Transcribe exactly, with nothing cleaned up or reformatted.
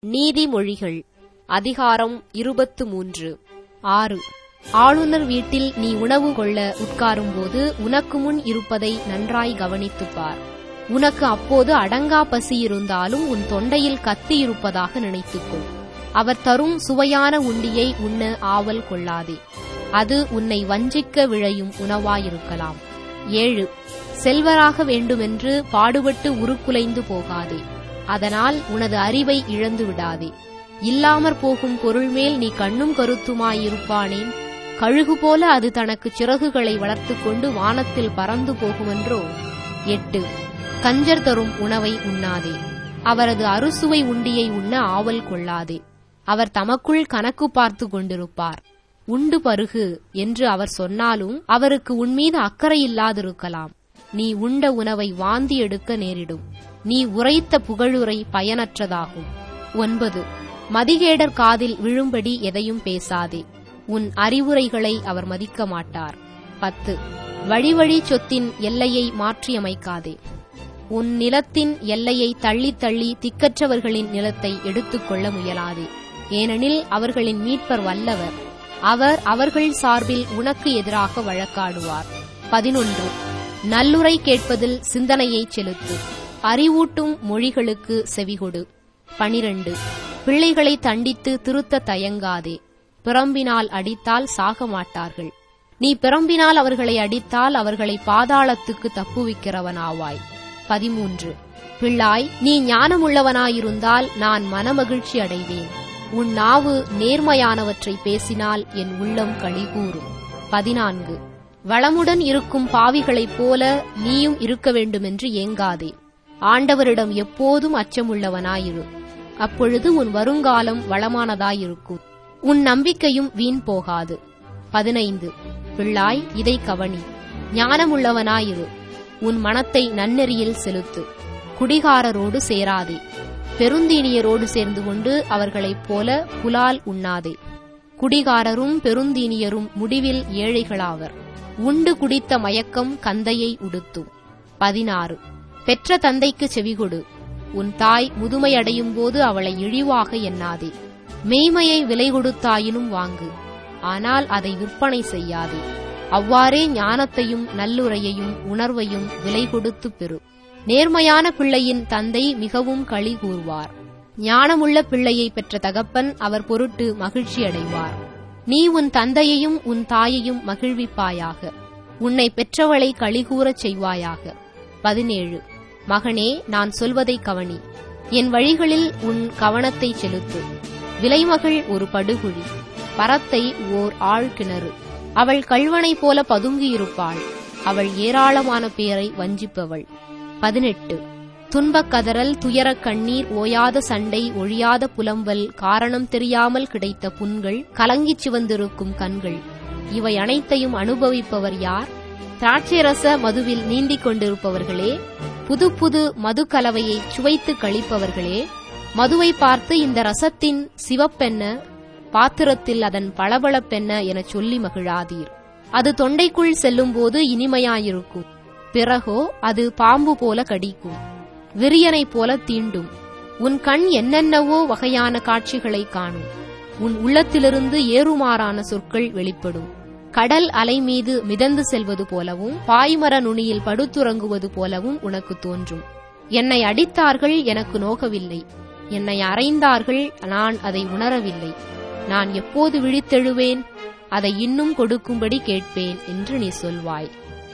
நீதிமொழிகள் அதிகாரம் இருபத்து மூன்று. ஆறு. ஆளுநர் வீட்டில் நீ உணவு கொள்ள உட்காரும்போது உனக்கு முன் இருப்பதை நன்றாய் கவனித்துப் பார். உனக்கு அப்போது அடங்கா பசி இருந்தாலும் உன் தொண்டையில் கத்தி இருப்பதாக நினைத்துக்கொள். அவர் தரும் சுவையான உண்டியை உண்ண ஆவல் கொள்ளாதே. அது உன்னை வஞ்சிக்க விழையும் உணவாயிருக்கலாம். ஏழு. செல்வராக வேண்டுமென்று பாடுபட்டு உருக்குலைந்து போகாதே. அதனால் உனது அறிவை இழந்து விடாதே. இல்லாமற் போகும் பொருள் மேல் நீ கண்ணும் கருத்துமாயிருப்பானேன்? கழுகு போல அது தனக்கு சிறகுகளை வளர்த்துக் கொண்டு வானத்தில் பறந்து போகுமென்றோ? எட்டு. கஞ்சர் தரும் உணவை உண்ணாதே. அவரது அறுசுவை உண்டியை உண்ண ஆவல் கொள்ளாதே. அவர் தமக்குள் கணக்கு பார்த்து கொண்டிருப்பார். உண்டு பருகு என்று அவர் சொன்னாலும் அவருக்கு உன்மீது அக்கறையில்லாதிருக்கலாம். நீ உண்ட உணவை வாந்தி எடுக்க நேரிடும். நீ உரைத்த புகழுரை பயனற்றதாகும். ஒன்பது. மதிகேடர் காதில் விழும்படி எதையும் பேசாதே. உன் அறிவுரைகளை அவர் மதிக்க மாட்டார். பத்து. வழி வழி சொத்தின் எல்லையை மாற்றியமைக்காதே. உன் நிலத்தின் எல்லையை தள்ளி தள்ளி திக்கற்றவர்களின் நிலத்தை எடுத்துக்கொள்ள முயலாதே. ஏனெனில் அவர்களின் மீட்பர் வல்லவர். அவர் அவர்கள் சார்பில் உனக்கு எதிராக வழக்காடுவார். பதினொன்று. நல்லுரை கேட்பதில் சிந்தனையை செலுத்து. அறிவூட்டும் மொழிகளுக்கு செவிகொடு. பனிரண்டு. பிள்ளைகளை தண்டித்து திருத்த தயங்காதே. பிறம்பினால் அடித்தால் சாக மாட்டார்கள். நீ பிறம்பினால் அவர்களை அடித்தால் அவர்களை பாதாளத்துக்கு தப்புவிக்கிறவனாவாய். பதிமூன்று. பிள்ளாய், நீ ஞானமுள்ளவனாயிருந்தால் நான் மனமகிழ்ச்சி அடைவேன். உன் நாவு நேர்மையானவற்றை பேசினால் என் உள்ளம் களிகூரும். பதினான்கு. வளமுடன் இருக்கும் பாவிகளைப் போல நீயும் இருக்க வேண்டுமென்று ஏங்காதே. ஆண்டவரிடம் எப்போதும் அச்சமுள்ளவனாயிரு. அப்பொழுது உன் வருங்காலம் வளமானதாயிருக்கும். உன் நம்பிக்கையும் வீண் போகாது. பதினைந்து. பிள்ளாய், இதை கவனி. ஞானமுள்ளவனாயிரு. உன் மனத்தை நன்னெறியில் செலுத்து. குடிகாரரோடு சேராதே. பெருந்தீனியரோடு சேர்ந்து கொண்டு அவர்களைப் போல புலால் உண்ணாதே. குடிகாரரும் பெருந்தீனியரும் முடிவில் ஏழைகளாவர். உண்டு குடித்த மயக்கம் கந்தையை உடுத்தும். பதினாறு. பெற்ற தந்தைக்கு செவிகொடு. உன் தாய் முதுமையடையும் போது அவளை இழிவாக எண்ணாதே. மெய்மையை விலை கொடுத்தாயினும் வாங்கு. ஆனால் அதை விற்பனை செய்யாதே. அவ்வாறே ஞானத்தையும் நல்லுரையையும் உணர்வையும் விலை கொடுத்து பெறு. நேர்மையான பிள்ளையின் தந்தை மிகவும் களி கூர்வார். ஞானமுள்ள பிள்ளையை பெற்ற தகப்பன் அவர் பொருட்டு மகிழ்ச்சி அடைவார். நீ உன் தந்தையையும் உன் தாயையும் மகிழ்விப்பாயாக. உன்னை பெற்றவளை களிகூறச் செய்வாயாக. பதினேழு. மகனே, நான் சொல்வதை கவனி. என் வழிகளில் உன் கவனத்தை செலுத்து. விலைமகள் ஒரு படுகுழி, பரத்தை ஓர் ஆழ்கிணறு. அவள் கள்வனைப் போல பதுங்கியிருப்பாள். அவள் ஏராளமான பேரை வஞ்சிப்பவள். பதினெட்டு. துன்பக் கதறல், துயரக் கண்ணீர், ஓயாத சண்டை, ஒழியாத புலம்பல், காரணம் தெரியாமல் கிடைத்த புண்கள், கலங்கிச் சிவந்திருக்கும் கண்கள், இவை அனைத்தையும் அனுபவிப்பவர் யார்? திராட்சை ரச மதுவில் நீந்திக் கொண்டிருப்பவர்களே, புது புது மது கலவையை சுவைத்து கழிப்பவர்களே, மதுவை பார்த்து இந்த ரசத்தின் சிவப்பென்ன, பாத்திரத்தில் அதன் பளபளப்பென்ன எனச் சொல்லி மகிழாதீர். அது தொண்டைக்குள் செல்லும்போது இனிமையாயிருக்கும். பிறகோ அது பாம்பு போல கடிக்கும், விரியனைப் போல தீண்டும். உன் கண் என்னென்னவோ வகையான காட்சிகளை காணும். உன் உள்ளத்திலிருந்து ஏறுமாறான சொற்கள் வெளிப்படும். கடல் அலை மீது மிதந்து செல்வது போலவும் பாய்மர நுனியில் படுத்துறங்குவது போலவும் உனக்கு தோன்றும். என்னை அடித்தார்கள், எனக்கு நோகவில்லை. என்னை அறைந்தார்கள், நான் அதை உணரவில்லை. நான் எப்போது விழித்தெழுவேன்? அதை இன்னும் கொடுக்கும்படி கேட்பேன் என்று நீ சொல்வாய்.